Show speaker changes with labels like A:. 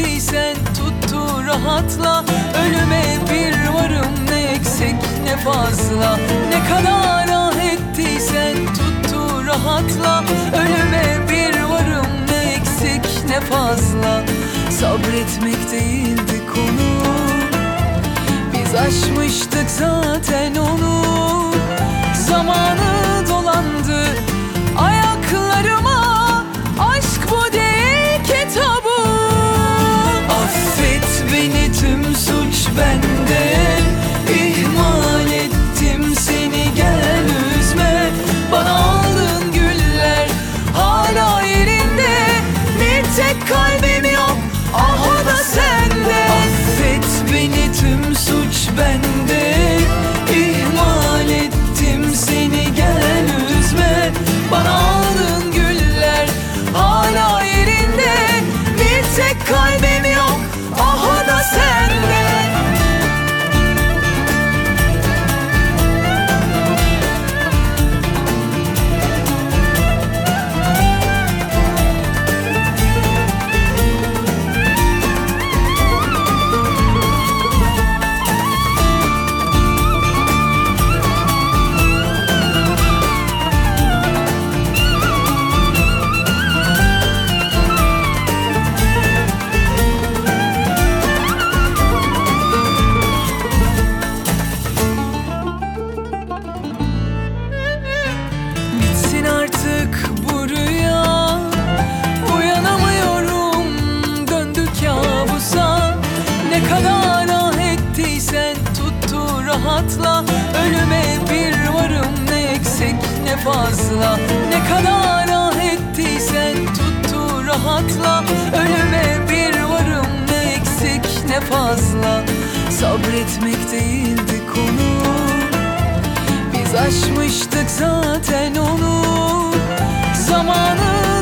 A: ettiysen tuttu rahatla. Ölüme bir varım, ne eksik ne fazla. Ne kadar ah ettiysen tuttu rahatla. Ölüme bir varım, ne eksik ne fazla. Sabretmek değildi konu, biz aşmıştık zaten onu. Zamanı dolandı ayaklarıma, aşk bu değil kitabı. Affet beni, tüm suç bende. İhmal ettim seni, gel üzme. Bana aldığın güller hala yerinde. Bir tek kalbim yok, ah o da sende. Affet beni, tüm suç bende. İhmal ettim seni, gel üzme. Bana aldığın güller hala yerinde. Bir tek kalbim yok, ah o da sende. Bitsin artık bu rüya, uyanamıyorum, döndü kabusa. Ne kadar ah ettiysen tuttu rahatla. Ölüme bir varım, ne eksik ne fazla. Ne kadar ah ettiysen tuttu rahatla. Ölüme bir varım, ne eksik ne fazla. Sabretmek değildi konu, biz aşmıştık zaten onu. Zamanı